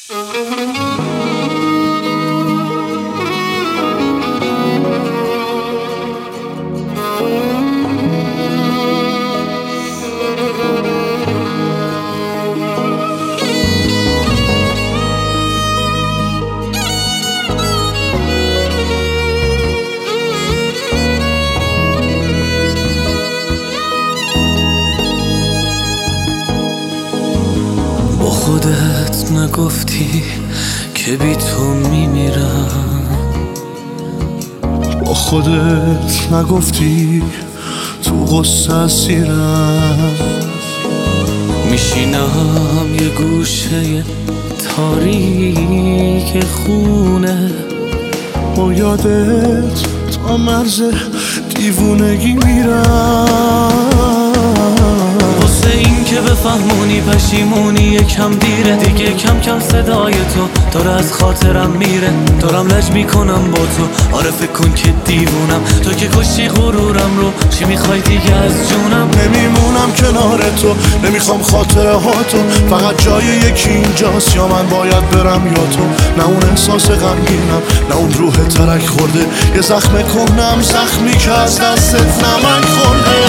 با خودت نگفتی که بی تو میمیرم، با خودت نگفتی تو غصه اسیرم. میشینم یه گوشه تاریک خونه، با یادت تا مرز دیوونگی میرم. واسه این که بفهمونی پشیمونی یکم دیره دیگه، کم کم صدای تو داره از خاطرم میره. دارم لج میکنم با تو، آره فکر کن که دیوونم. تو که کشی غرورم رو، چی میخوای دیگه از جونم؟ نمیمونم کنار تو، نمیخوام خاطره ها تو، فقط جای یکی اینجاست، یا من باید برم یا تو. نه اون احساس غمگینم، نه اون روح ترک خورده، یه زخم کهنم، زخمی که از دستت نمک خورده.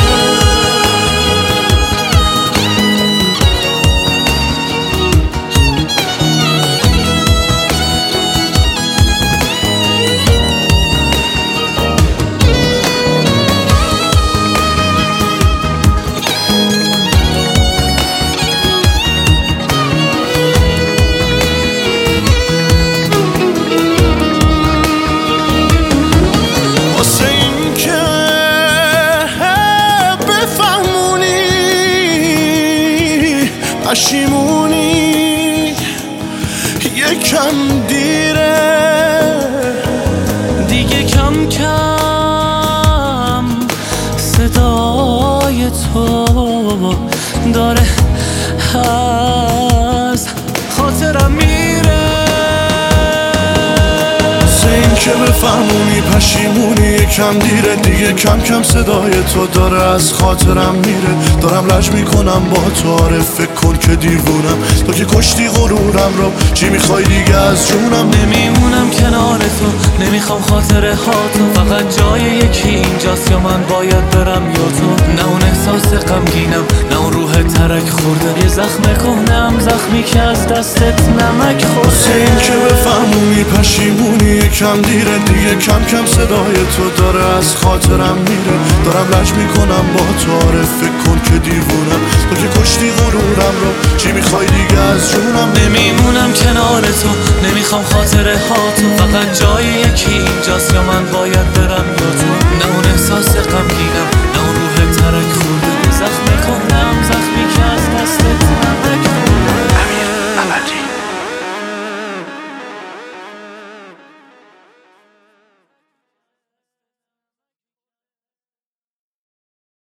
پشیمونی یکم دیره دیگه، کم کم صدای تو داره از خاطرم میره. این که بفهمونی پشیمونی یکم دیره دیگه، کم کم صدای تو داره از خاطرم میره. دارم لج میکنم با تو، آره فکر کن که دیوونم. تو که کشتی غرورم رو، چی میخوای دیگه از جونم؟ نمیمونم کنار تو، نمیخوام خاطره ها تو، فقط جای یکی اینجاست، یا من باید برم یا تو. نه اون احساس غمگینم، نه اون روح ترک خورده، یه زخم کهنم، زخمی که از دستت نمک خورده. این که بفهمونی پشیمونی یکم دیره دیگه، کم کم صدای تو داره از خاطرم میره. دارم لج میکنم با تو، آره فکر کن که دیوونم. تو که کشتی غرورم رو، چی میخوای دیگه از جونم؟ نمیمونم کنار تو، نمیخوام خاطره ها تو، فقط جای یکی اینجاست، یا من باید برم یا تو. نه اون احساس غمگین،